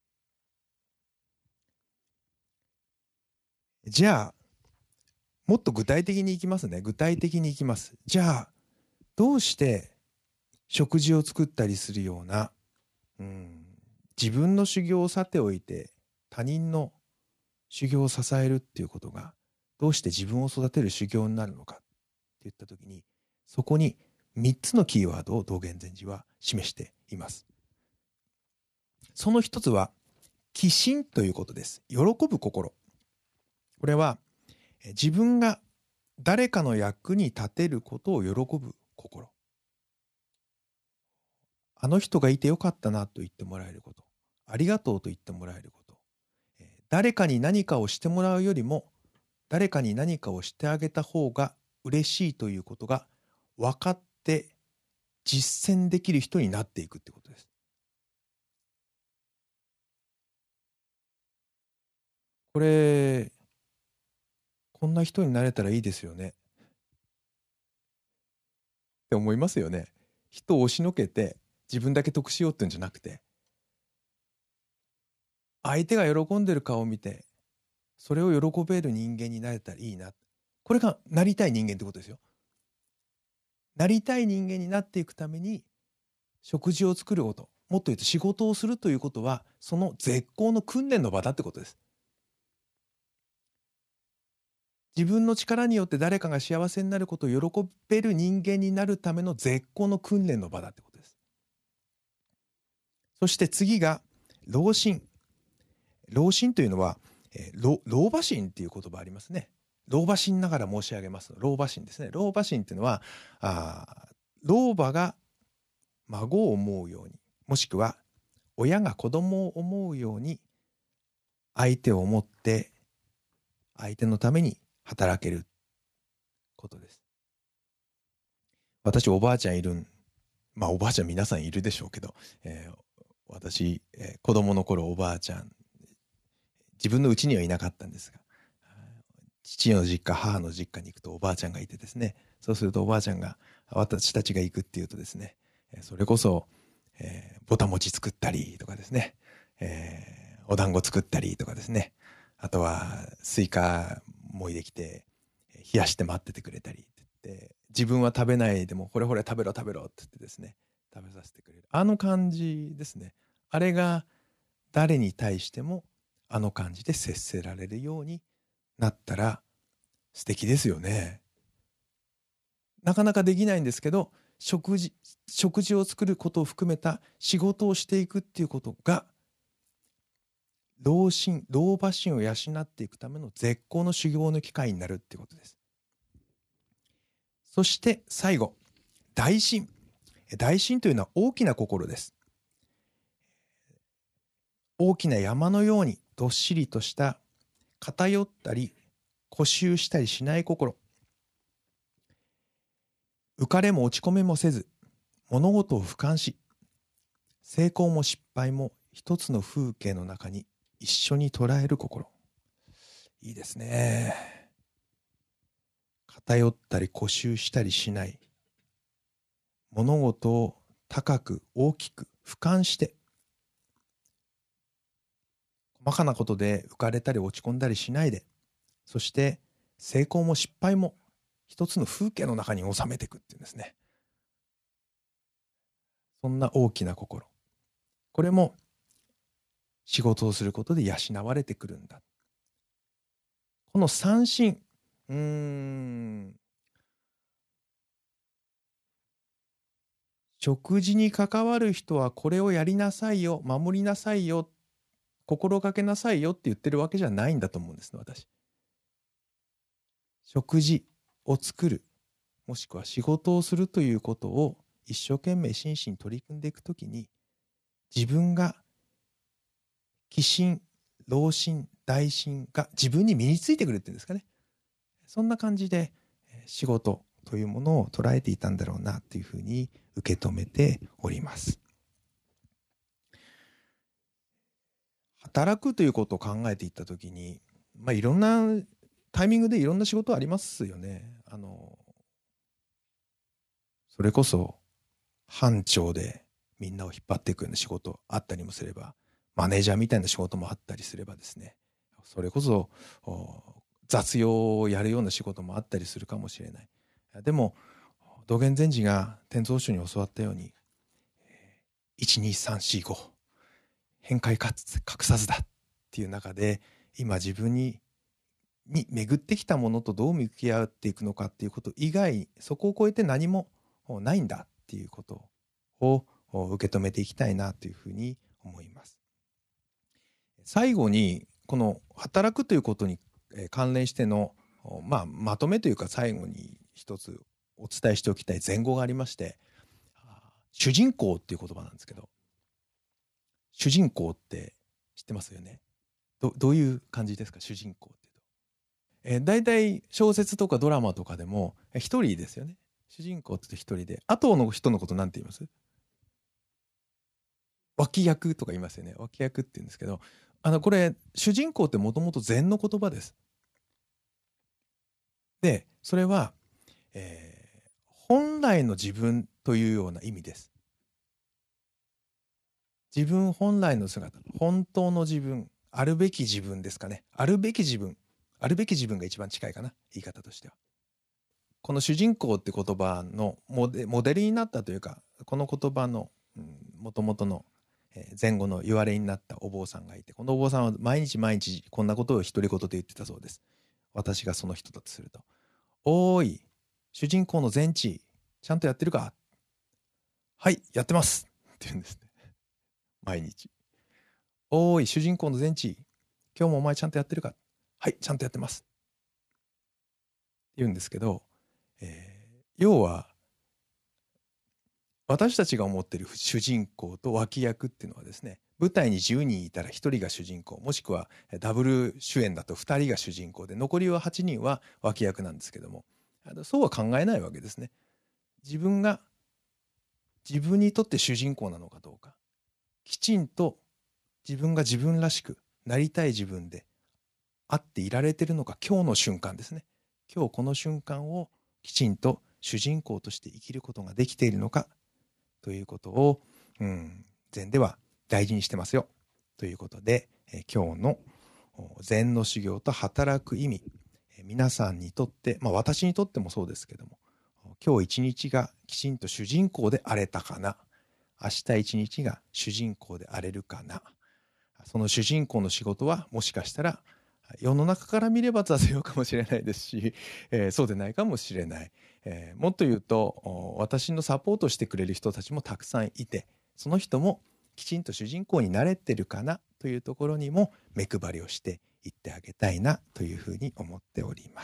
じゃあ、もっと具体的にいきますね。具体的にいきます。じゃあ、どうして食事を作ったりするような、うん、自分の修行をさておいて他人の修行を支えるっていうことがどうして自分を育てる修行になるのかって言ったときに、そこにみっつのキーワードを道元禅師は示しています。その一つは喜心ということです。喜ぶ心。これは自分が誰かの役に立てることを喜ぶ心。あの人がいてよかったなと言ってもらえること。ありがとうと言ってもらえること。誰かに何かをしてもらうよりも、誰かに何かをしてあげた方が嬉しいということが分かって実践できる人になっていくってことです。これ、こんな人になれたらいいですよね。って思いますよね。人を押しのけて自分だけ得しようってんじゃなくて、相手が喜んでる顔を見て、それを喜べる人間になれたらいいな。これがなりたい人間ってことですよ。なりたい人間になっていくために、食事を作ること、もっと言うと仕事をするということは、その絶好の訓練の場だってことです。自分の力によって誰かが幸せになることを喜べる人間になるための絶好の訓練の場だってことです。そして次が老心。老心というのは、えー、老老婆心っていう言葉ありますね。老婆心ながら申し上げます。老婆心ですね。老婆心っていうのは、あ老婆が孫を思うように、もしくは親が子供を思うように相手を思って相手のために働けることです。私おばあちゃんいるん、まあおばあちゃん皆さんいるでしょうけど、えー、私、えー、子供の頃おばあちゃん自分の家にはいなかったんですが、父の実家母の実家に行くとおばあちゃんがいてですね、そうするとおばあちゃんが私たちが行くっていうとですね、それこそ、えー、ぼた餅作ったりとかですね、えー、お団子作ったりとかですね、あとはスイカもいできて冷やして待っててくれたりって言って、自分は食べないでもこれほれ食べろ食べろって言ってですね、食べさせてくれるあの感じですね。あれが誰に対してもあの感じで接せられるようになったら素敵ですよね。なかなかできないんですけど、食事食事を作ることを含めた仕事をしていくっていうことが老心老婆心を養っていくための絶好の修行の機会になるっていうことです。そして最後、大心。大心というのは大きな心です。大きな山のようにどっしりとした偏ったり固執したりしない心。浮かれも落ち込めもせず、物事を俯瞰し、成功も失敗も一つの風景の中に一緒に捉える心。いいですね。偏ったり固執したりしない。物事を高く大きく俯瞰して、細かなことで浮かれたり落ち込んだりしないで、そして成功も失敗も一つの風景の中に収めていくっていうんですね。そんな大きな心。これも仕事をすることで養われてくるんだ。この三心、うーん、食事に関わる人はこれをやりなさいよ、守りなさいよ、心がけなさいよって言ってるわけじゃないんだと思うんですね、私。食事を作る、もしくは仕事をするということを一生懸命真摯に取り組んでいくときに、自分が気心、老心、大心が自分に身についてくるっていうんですかね。そんな感じで仕事というものを捉えていたんだろうなというふうに受け止めております。働くということを考えていったときに、まあ、いろんなタイミングでいろんな仕事ありますよね。あのそれこそ班長でみんなを引っ張っていくような仕事あったりもすれば、マネージャーみたいな仕事もあったりすればですね、それこそ雑用をやるような仕事もあったりするかもしれない。でも道元禅師が天蔵宗に教わったように、いちにさんしご変化かつ隠さずだっていう中で、今自分にに巡ってきたものとどう向き合っていくのかっていうこと以外、そこを超えて何もないんだっていうことを受け止めていきたいなというふうに思います。最後にこの働くということに関連しての、まあ、まとめというか、最後に一つお伝えしておきたい前後がありまして、主人公っていう言葉なんですけど、主人公って知ってますよね。ど, どういう感じですか、主人公っていうと。えー、大体小説とかドラマとかでも一人ですよね。主人公って一人で、後の人のことなんて言います？脇役とか言いますよね。脇役って言うんですけど、あのこれ主人公ってもともと禅の言葉です。でそれは、えー、本来の自分というような意味です。自分本来の姿、本当の自分、あるべき自分ですかね。あるべき自分、あるべき自分が一番近いかな、言い方としては。この主人公って言葉のモデ、モデルになったというか、この言葉のもともとの前後の言われになったお坊さんがいて、このお坊さんは毎日毎日こんなことを独り言で言ってたそうです。私がその人だとすると、おーい、主人公の禅師、ちゃんとやってるか？はい、やってますって言うんですね。毎日。おーい、主人公の禅師、今日もお前ちゃんとやってるか？はい、ちゃんとやってます。って言うんですけど、えー、要は、私たちが思っている主人公と脇役っていうのはですね、舞台にじゅうにんいたらひとりが主人公、もしくはダブル主演だとふたりが主人公で、残りははちにんは脇役なんですけども、そうは考えないわけですね。自分が自分にとって主人公なのかどうか、きちんと自分が自分らしくなりたい自分であっていられてるのか、今日の瞬間ですね。今日この瞬間をきちんと主人公として生きることができているのかということを、うん、禅では大事にしてますよということで、え今日の禅の修行と働く意味、え皆さんにとって、まあ私にとってもそうですけども、今日一日がきちんと主人公であれたかな、明日一日が主人公であれるかな、その主人公の仕事はもしかしたら世の中から見れば雑用かもしれないですし、えー、そうでないかもしれない、えー、もっと言うと私のサポートしてくれる人たちもたくさんいて、その人もきちんと主人公になれてるかなというところにも目配りをしていってあげたいなというふうに思っております。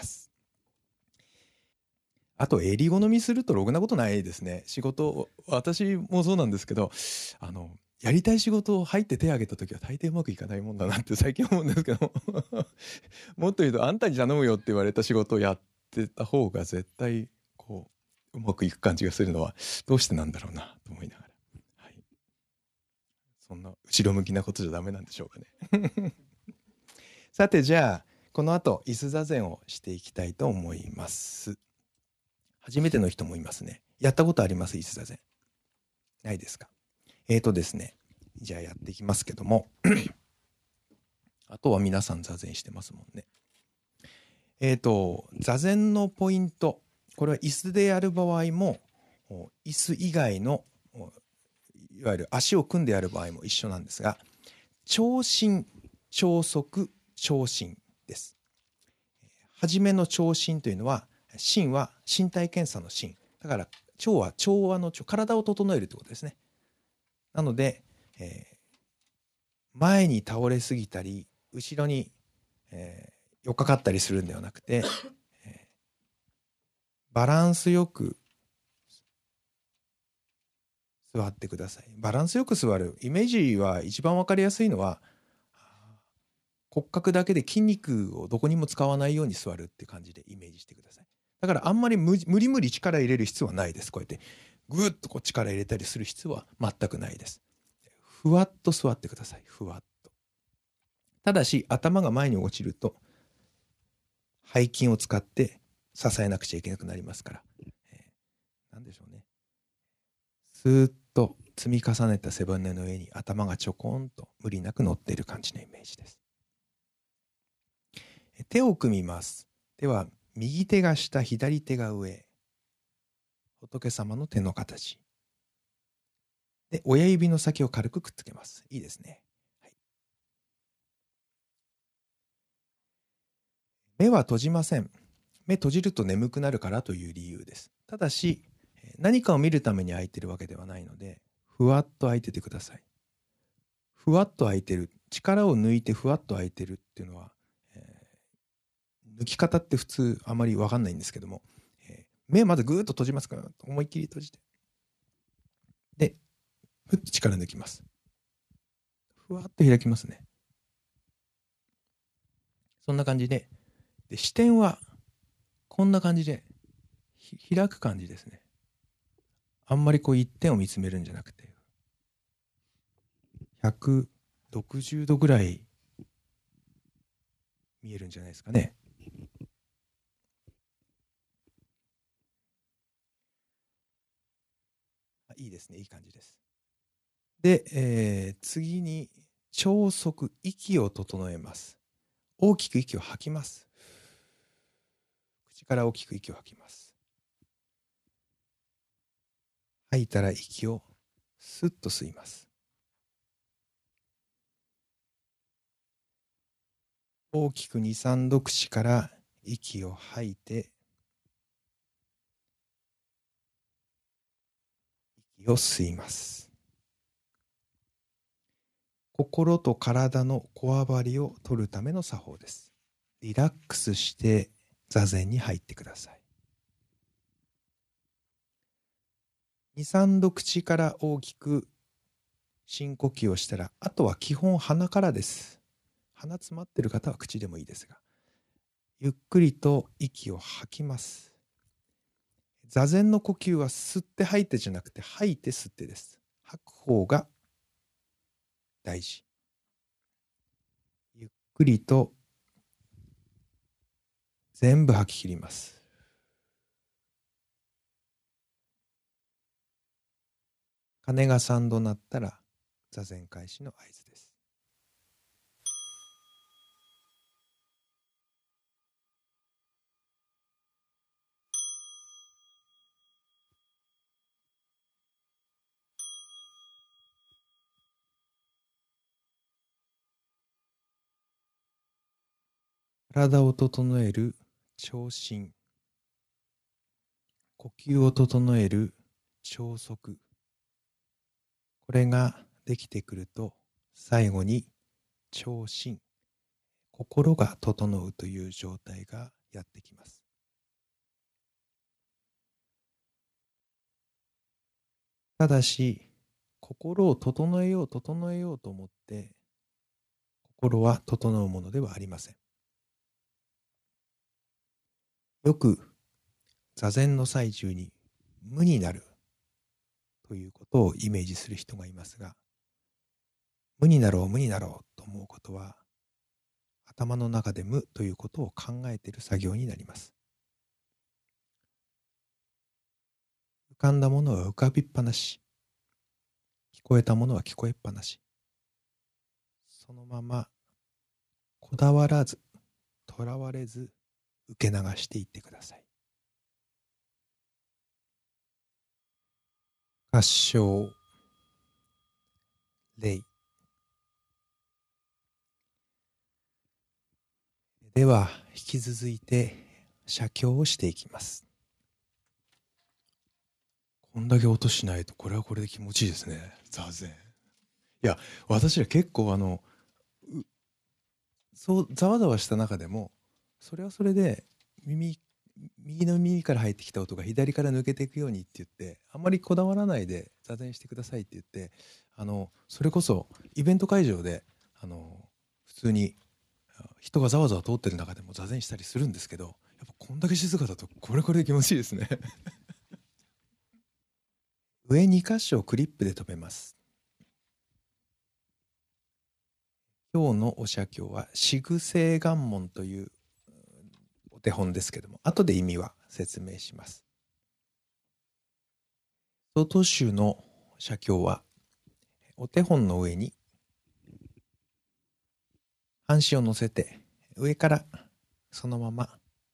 あと襟好みするとろくなことないですね。仕事、私もそうなんですけど、あのやりたい仕事を入って手を挙げた時は大抵うまくいかないもんだなって最近思うんですけどもっと言うと、あんたに頼むよって言われた仕事をやってた方が絶対こううまくいく感じがするのはどうしてなんだろうなと思いながら、はい、そんな後ろ向きなことじゃダメなんでしょうかねさて、じゃあこの後椅子座禅をしていきたいと思います。初めての人もいますね。やったことあります？椅子座禅ないですか？えーとですね、じゃあやっていきますけどもあとは皆さん座禅してますもんね。えーと、座禅のポイント、これは椅子でやる場合も、椅子以外のいわゆる足を組んでやる場合も一緒なんですが、長身、長足、長身です。はじめの長身というのは、身は身体検査の身。だから、長は調和の長、体を整えるということですね。なので、えー、前に倒れすぎたり、後ろに、えー、寄っかかったりするんではなくて、えー、バランスよく座ってください。バランスよく座る。イメージは一番わかりやすいのは、骨格だけで筋肉をどこにも使わないように座るって感じでイメージしてください。だからあんまり無理無理力入れる必要はないです。こうやってぐっとこう力入れたりする必要は全くないです。ふわっと座ってください。ふわっと。ただし頭が前に落ちると背筋を使って支えなくちゃいけなくなりますから、えー、なんでしょうね。スーッと積み重ねた背骨の上に頭がちょこんと無理なく乗っている感じのイメージです。手を組みます。では右手が下、左手が上。仏様の手の形。で、親指の先を軽くくっつけます。いいですね。はい、目は閉じません。目閉じると眠くなるからという理由です。ただし、何かを見るために開いてるわけではないので、ふわっと開いててください。ふわっと開いてる。力を抜いてふわっと開いてるっていうのは、えー、抜き方って普通あまりわかんないんですけども、えー、目まずぐーっと閉じますから、思いっきり閉じて。で、ふっと力抜きます。ふわっと開きますね。そんな感じで、で視点はこんな感じで開く感じですね。あんまりこう一点を見つめるんじゃなくて、ひゃくろくじゅうどぐらい見えるんじゃないですかね。いいですね、いい感じです。で、えー、次に長足、息を整えます。大きく息を吐きます。口から大きく息を吐きます。吐いたら息をスッと吸います。大きくに、さんど口から息を吐いて、息を吸います。心と体のこわばりを取るための作法です。リラックスして座禅に入ってください。に、さんど口から大きく深呼吸をしたら、あとは基本鼻からです。鼻詰まってる方は口でもいいですが、ゆっくりと息を吐きます。座禅の呼吸は吸って吐いてじゃなくて吐いて吸ってです。吐く方が大事。 くりと全部吐き切ります。鐘がさんど鳴ったら座禅開始の合図です。体を整える調心、呼吸を整える調息、これができてくると最後に調心、心が整うという状態がやってきます。ただし心を整えよう整えようと思って心は整うものではありません。よく座禅の最中に無になるということをイメージする人がいますが、無になろう無になろうと思うことは頭の中で無ということを考えている作業になります。浮かんだものは浮かびっぱなし、聞こえたものは聞こえっぱなし、そのままこだわらずとらわれず受け流していってください。合掌、礼。では引き続いて写経をしていきます。こんだけ音しないとこれはこれで気持ちいいですね、座禅。いや、私は結構あのそうざわざわした中でもそれはそれで耳右の耳から入ってきた音が左から抜けていくようにって言って、あんまりこだわらないで座禅してくださいって言って、あのそれこそイベント会場であの普通に人がざわざわ通ってる中でも座禅したりするんですけど、やっぱこんだけ静かだとこれこれで気持ちいいですね上に箇所をクリップで留めます。今日のお写経は四愚聖願文というお手本ですけども、後で意味は説明します。曹洞宗の写経はお手本の上に半紙を乗せて上からそのまま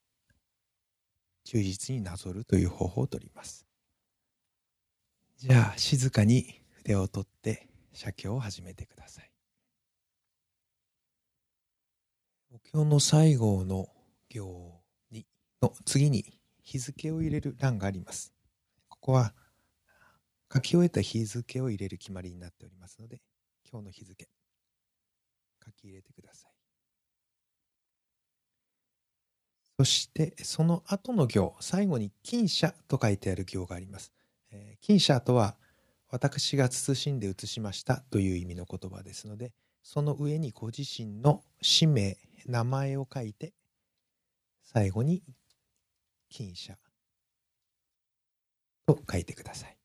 忠実になぞるという方法をとります。じゃあ静かに筆を取って写経を始めてください。お経の最後の行にの次に日付を入れる欄があります。ここは書き終えた日付を入れる決まりになっておりますので、今日の日付書き入れてください。そしてその後の行、最後に金社と書いてある行があります。えー、金社とは私が謹んで写しましたという意味の言葉ですので、その上にご自身の氏名、名前を書いて最後に金社と書いてください。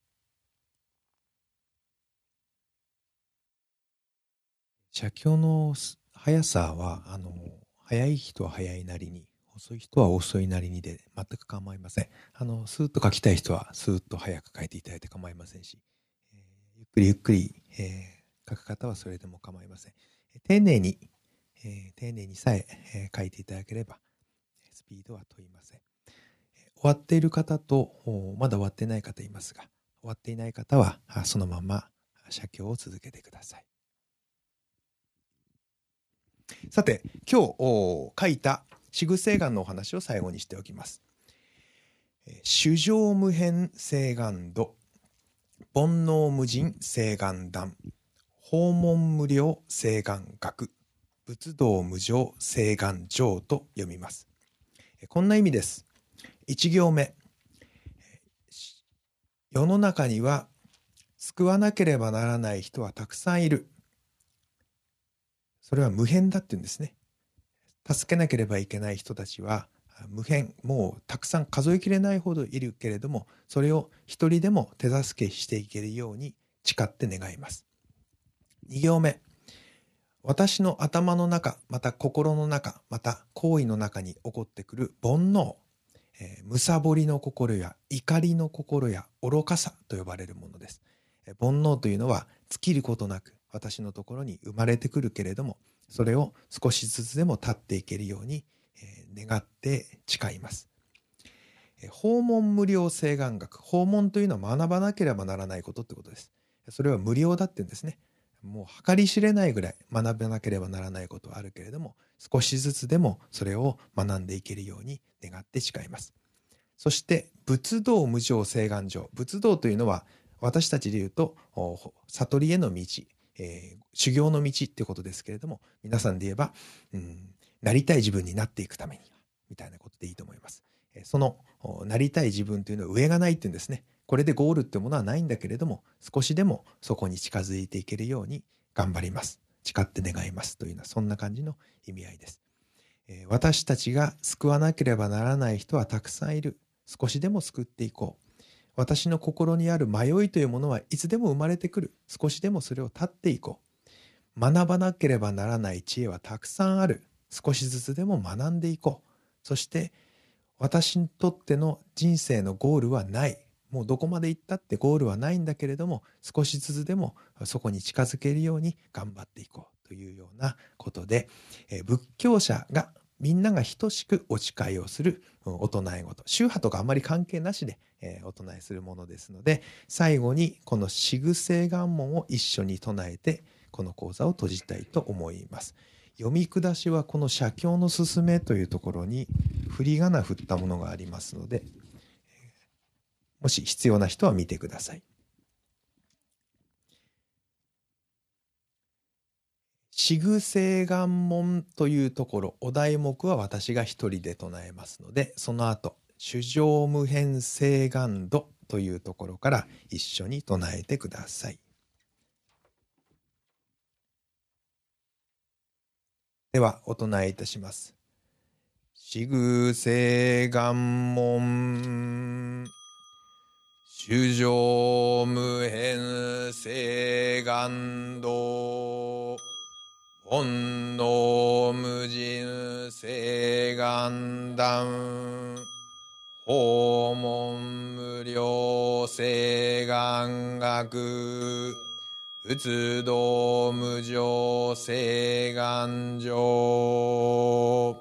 写経の速さはあの速い人は速いなりに、遅い人は遅いなりにで全く構いません。あのスーッと書きたい人はスーッと早く書いていただいて構いませんし、えー、ゆっくりゆっくり、えー、書く方はそれでも構いません。丁寧に、えー、丁寧にさええー、書いていただければスピードは問いません。終わっている方とまだ終わっていない方いますが、終わっていない方はそのまま写経を続けてください。さて、今日書いた四愚聖願のお話を最後にしておきます。衆生無変聖願度、煩悩無尽聖願断、訪問無量聖願学、仏道無常聖願上と読みます。こんな意味です。一行目、世の中には救わなければならない人はたくさんいる。それは無変だって言うんですね。助けなければいけない人たちは無変、もうたくさん数えきれないほどいるけれども、それを一人でも手助けしていけるように誓って願います。二行目、 私の頭の中、また心の中、また行為の中に起こってくる煩悩、えー、むさぼりの心や怒りの心や愚かさと呼ばれるものです。えー、煩悩というのは尽きることなく私のところに生まれてくるけれども、それを少しずつでも立っていけるように、えー、願って誓います。えー、訪問無料誓願学、訪問というのは学ばなければならないことってことです。それは無料だって言うんですね。もう計り知れないぐらい学ばなければならないことはあるけれども、少しずつでもそれを学んでいけるように願って誓います。そして仏道無常誓願上、仏道というのは私たちでいうと悟りへの道、えー、修行の道っていうことですけれども、皆さんで言えば、うん、なりたい自分になっていくためにみたいなことでいいと思います。そのなりたい自分というのは上がないっていうんですね。これでゴールってものはないんだけれども、少しでもそこに近づいていけるように頑張ります、誓って願いますというのはそんな感じの意味合いです。えー、私たちが救わなければならない人はたくさんいる。少しでも救っていこう。私の心にある迷いというものはいつでも生まれてくる。少しでもそれを断っていこう。学ばなければならない知恵はたくさんある。少しずつでも学んでいこう。そして私にとっての人生のゴールはない。もうどこまで行ったってゴールはないんだけれども、少しずつでもそこに近づけるように頑張っていこうというようなことで、えー、仏教者がみんなが等しくお誓いをするお唱え事、宗派とかあまり関係なしで、えー、お唱えするものですので、最後にこの四愚誓願文を一緒に唱えてこの講座を閉じたいと思います。読み下しはこの写経のすすめというところに振り仮名振ったものがありますので、もし必要な人は見てください。四愚誓願文というところ、お題目は私が一人で唱えますので、その後衆生無変誓願度というところから一緒に唱えてください。ではお唱えいたします。四愚誓願文、衆生無変誓願度、煩悩無尽誓願断、訪問無料誓願学、仏道無常誓願上。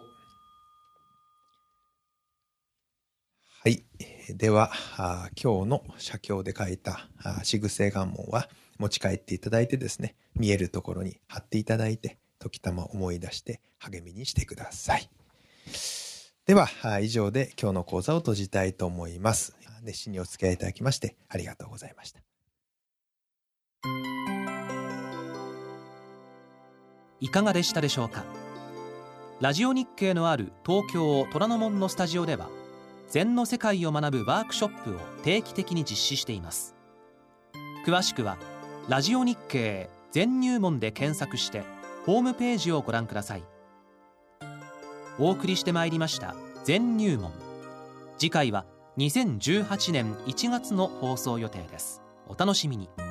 はい、では今日の写経で書いた四愚誓願文は持ち帰っていただいてですね、見えるところに貼っていただいて、時たま思い出して励みにしてください。では以上で今日の講座を閉じたいと思います。熱心にお付き合いいただきましてありがとうございました。 いかがでしたでしょうか。ラジオ日経のある東京虎ノ門のスタジオでは、禅の世界を学ぶワークショップを定期的に実施しています。詳しくはラジオ日経禅入門で検索してホームページをご覧ください。お送りしてまいりました禅入門。次回はにせんじゅうはちねんいちがつの放送予定です。お楽しみに。